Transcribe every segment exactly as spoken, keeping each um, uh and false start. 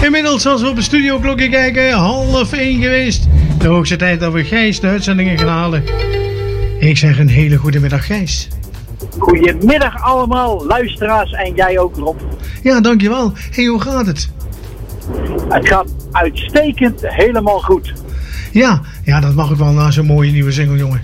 Inmiddels, als we op de studioklokje kijken, half één geweest. De hoogste tijd dat we Gijs de uitzendingen gaan halen. Ik zeg een hele goede middag, Gijs. Goedemiddag allemaal, luisteraars en jij ook, Rob. Ja, dankjewel. Hey, hoe gaat het? Het gaat uitstekend, helemaal goed. Ja, ja, dat mag ook wel na zo'n mooie nieuwe single, jongen.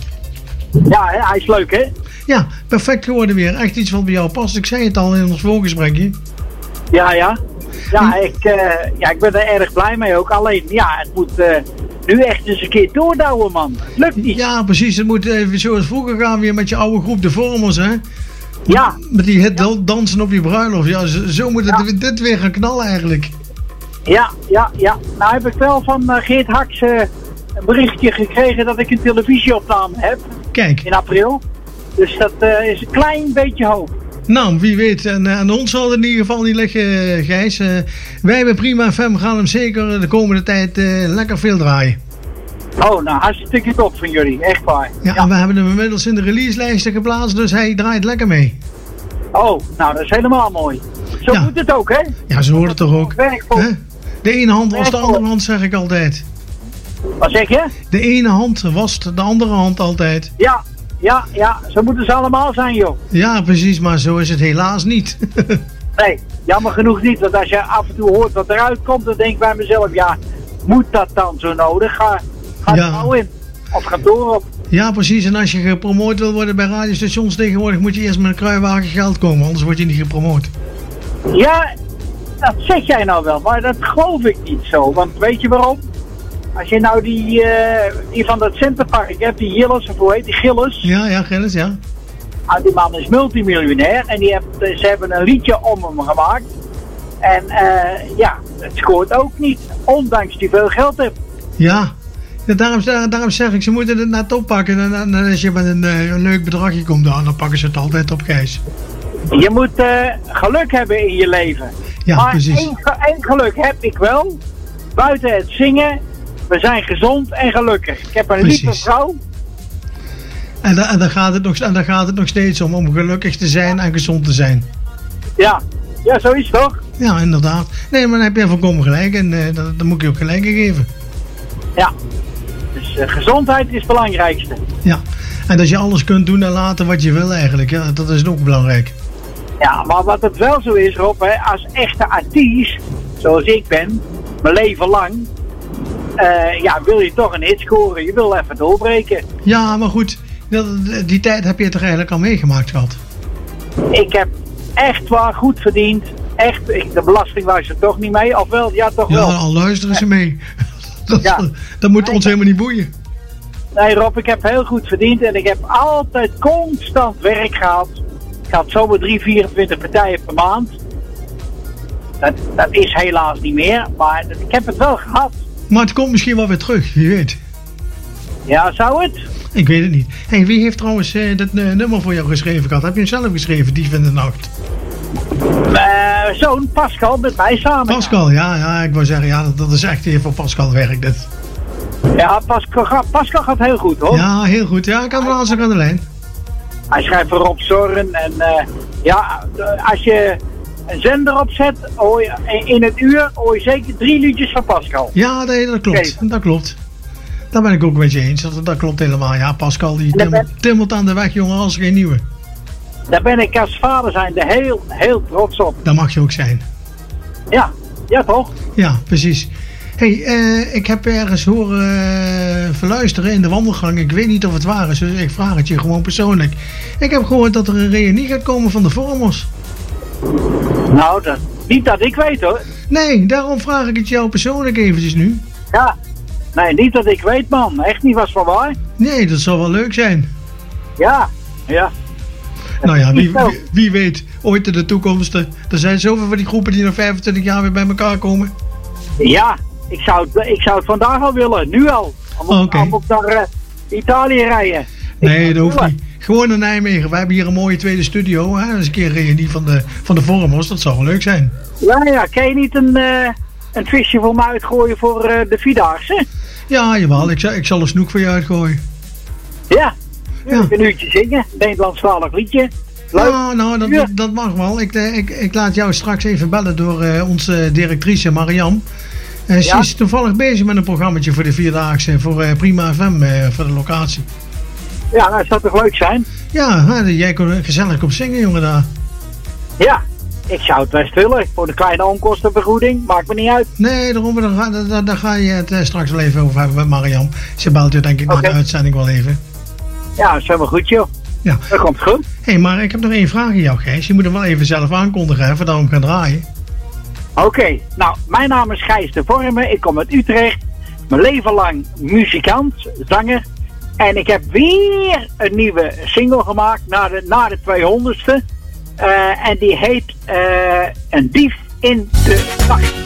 Ja, hè, hij is leuk, hè? Ja, perfect geworden weer. Echt iets wat bij jou past. Ik zei het al in ons voorgesprekje. Ja, ja. Ja, ik, uh, ja, ik ben er erg blij mee ook. Alleen, ja, het moet uh, nu echt eens een keer doordouwen, man. Het lukt niet. Ja, precies. Het moet even zoals vroeger gaan weer met je oude groep de Vormers, hè? Ja. Met die hit ja. Dansen op je bruiloft. Ja, zo, zo moet het, ja. dit weer gaan knallen eigenlijk. Ja, ja, ja. Nou heb ik wel van uh, Geert Haks uh, een berichtje gekregen dat ik een televisieopname heb. Kijk. In april. Dus dat uh, is een klein beetje hoop. Nou, wie weet. En aan ons zal het in ieder geval niet liggen, Gijs. Uh, wij bij Prima F M gaan hem zeker de komende tijd uh, lekker veel draaien. Oh, nou, hartstikke top van jullie. Echt waar. Ja, ja, en we hebben hem inmiddels in de releaselijsten geplaatst, dus hij draait lekker mee. Oh, nou, dat is helemaal mooi. Zo ja. moet het ook, hè? Ja, zo hoort het toch ook. Hè? De ene hand was de andere hand, zeg ik altijd. Wat zeg je? De ene hand wast de andere hand altijd. Ja. Ja, ja, zo moeten ze allemaal zijn, joh. Ja, precies, maar zo is het helaas niet. Nee, jammer genoeg niet. Want als je af en toe hoort wat eruit komt, dan denk ik bij mezelf, ja, moet dat dan zo nodig? Ga, ga ja. er nou in. Of ga door op. Ja, precies. En als je gepromoot wil worden bij radiostations tegenwoordig, moet je eerst met een kruiwagen geld komen, anders word je niet gepromoot. Ja, dat zeg jij nou wel, maar dat geloof ik niet zo. Want weet je waarom? Als je nou die, uh, die van dat Centerpark hebt, die Gilles, of hoe heet die, Gilles? Ja, ja, Gilles, ja. Ah, die man is multimiljonair en die heeft, ze hebben een liedje om hem gemaakt. En uh, ja, het scoort ook niet, ondanks die veel geld heeft. Ja, ja daarom, daarom zeg ik, ze moeten het net oppakken. En, en, en als je met een, uh, een leuk bedragje komt, dan, dan pakken ze het altijd op, Gijs. Je moet uh, geluk hebben in je leven. Ja, maar precies. Één, één geluk heb ik wel, buiten het zingen. We zijn gezond en gelukkig. Ik heb een Precies. lieve vrouw. En, da- en, daar gaat het nog, en daar gaat het nog steeds om, om gelukkig te zijn en gezond te zijn. Ja, ja, zo is het toch? Ja, inderdaad. Nee, maar dan heb je volkomen gelijk en uh, dat, dat moet ik je ook gelijk geven. Ja, dus uh, gezondheid is het belangrijkste. Ja, en dat je alles kunt doen en laten wat je wil eigenlijk, ja, dat is ook belangrijk. Ja, maar wat het wel zo is, Rob, hè, als echte artiest, zoals ik ben, mijn leven lang... Uh, ja, wil je toch een hit scoren, je wil even doorbreken. Ja, maar goed, dat, die tijd heb je toch eigenlijk al meegemaakt gehad? Ik heb echt waar goed verdiend. Echt, de belasting luistert toch niet mee, of wel? Ja, toch ja, wel. Ja, al luisteren ze mee. dat, ja. dat moet ons helemaal niet boeien. Nee, Rob, ik heb heel goed verdiend en ik heb altijd constant werk gehad. Ik had zomaar drie, vierentwintig partijen per maand. Dat, dat is helaas niet meer, maar ik heb het wel gehad. Maar het komt misschien wel weer terug, wie weet. Ja, zou het? Ik weet het niet. Hey, wie heeft trouwens uh, dat uh, nummer voor jou geschreven gehad? Heb je hem zelf geschreven, Dief in de Nacht? Uh, Zo'n Pascal met mij samen. Pascal, ja, ja, ik wou zeggen, ja, dat, dat is echt hier voor Pascal werk dit. Ja, Pascal, Pascal gaat heel goed, hoor. Ja, heel goed. Ja, ik had hem laatst ook aan de lijn. Hij schrijft voor Rob Zorn en uh, ja, als je een zender opzet, hoor je, in het uur hoor je zeker drie liedjes van Pascal. Ja, nee, dat klopt. Okay. Dat klopt. Daar ben ik ook met je eens. Dat, dat klopt helemaal. Ja, Pascal die timmelt, timmelt aan de weg, jongen, als geen nieuwe. Daar ben ik als vader zijnde heel, heel trots op. Dat mag je ook zijn. Ja, ja toch? Ja, precies. Hé, hey, uh, ik heb ergens horen uh, verluisteren in de wandelgang. Ik weet niet of het waar is, dus ik vraag het je gewoon persoonlijk. Ik heb gehoord dat er een reunie gaat komen van de Vormers. Nou, dat, niet dat ik weet, hoor. Nee, daarom vraag ik het jou persoonlijk eventjes nu. Ja, nee, niet dat ik weet, man. Echt niet was van waar. Nee, dat zou wel leuk zijn. Ja, ja. Nou ja, wie, wie, wie weet, ooit in de toekomst. Er zijn zoveel van die groepen die na vijfentwintig jaar weer bij elkaar komen. Ja, ik zou het, ik zou het vandaag al willen, nu al. Om okay. op naar uh, Italië rijden. Nee, dat hoeft niet. Gewoon naar Nijmegen. We hebben hier een mooie tweede studio. Hè? Dat is een keer reunie van de, van de Vormers. Dat zou wel leuk zijn. Ja, ja. Kan je niet een, uh, een visje voor me uitgooien voor uh, de Vierdaagse? Ja, jawel. Ik zal, ik zal een snoek voor je uitgooien. Ja. Ja. Een uurtje zingen. Nederlandstalig liedje. Leuk. Ja, nou, dat, Ja. dat mag wel. Ik, eh, ik, ik laat jou straks even bellen door eh, onze directrice Mariam. Uh, ze Ja. is toevallig bezig met een programmaatje voor de Vierdaagse, voor eh, Prima F M, eh, voor de locatie. Ja, dat zou toch leuk zijn? Ja, hè, jij kon gezellig op zingen, jongen, daar. Ja, ik zou het best willen. Voor de kleine onkostenvergoeding, maakt me niet uit. Nee, daarom, daar, ga- daar, daar, daar ga je het eh, straks wel even over hebben met Mariam. Ze belt je denk ik na Oké. de uitzending wel even. Ja, dat is helemaal goed, joh. Ja. Dat komt goed. Hé, hey, maar ik heb nog één vraag aan jou, Gijs. Je moet hem wel even zelf aankondigen, hè, voordat we hem gaan draaien. Oké, nou, mijn naam is Gijs de Vormen. Ik kom uit Utrecht. Mijn leven lang muzikant, zanger. En ik heb weer een nieuwe single gemaakt na de, na de tweehonderdste. Uh, en die heet uh, Een dief in de nacht.